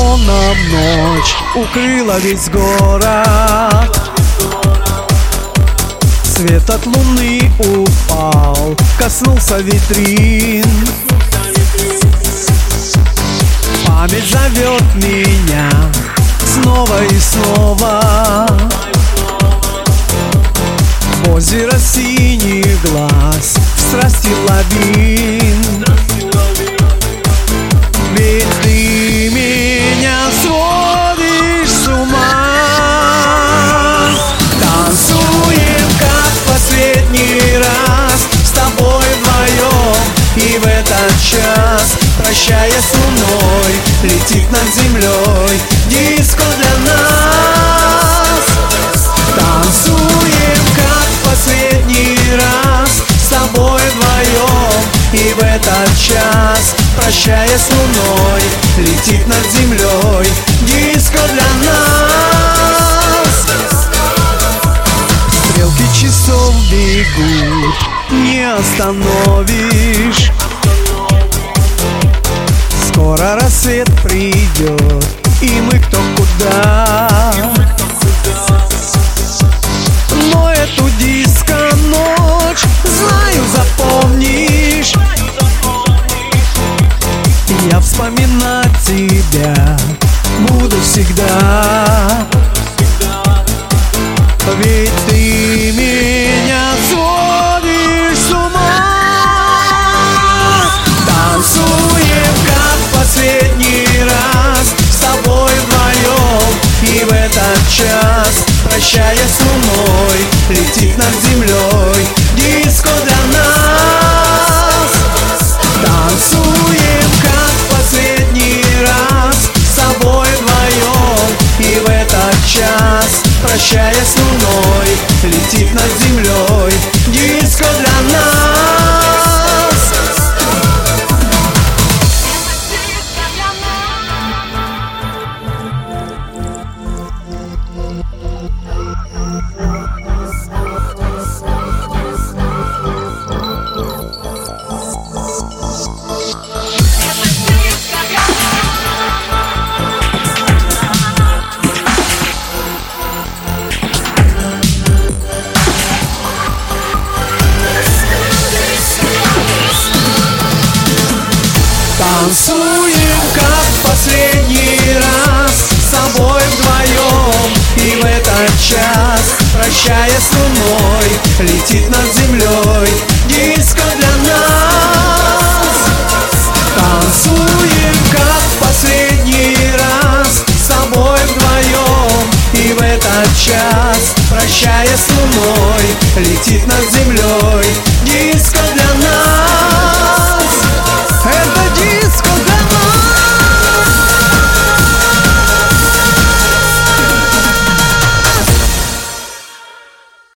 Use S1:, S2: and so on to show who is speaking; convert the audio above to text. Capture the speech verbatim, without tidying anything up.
S1: туманом ночь укрыла весь город. Свет от луны упал, коснулся витрин. Память зовет меня снова и снова. Озеро синих глаз, страсти лавин. Ведь ты меня сводишь с ума. Танцуем, как в последний раз, с тобой вдвоем. И в этот час, прощаясь с луной, летит над землей диско для нас. Танцуем, как в последний раз, с тобой вдвоем. И в этот час, прощаясь с луной, летит над землей диско для нас. Стрелки часов бегут, не остановишь. Скоро рассвет придет, и мы кто куда. Но эту диско-ночь, знаю, запомнишь. Я вспоминать тебя буду всегда. Ведь ты меня сводишь с ума. Танцуем, как в последний раз, с тобой вдвоем. И в этот час, прощаясь с луной, летит над землей диско для нас. Танцуем, как в последний раз, с тобой вдвоем. И в этот час, прощаясь с луной, летит над землей диско для нас. Танцуем, как в последний раз, с тобой вдвоем. И в этот час, прощаясь с луной, летит над землей диско для нас. Танцуем, как в последний раз, с тобой вдвоем. И в этот час, прощаясь с луной, летит над землей диско для нас.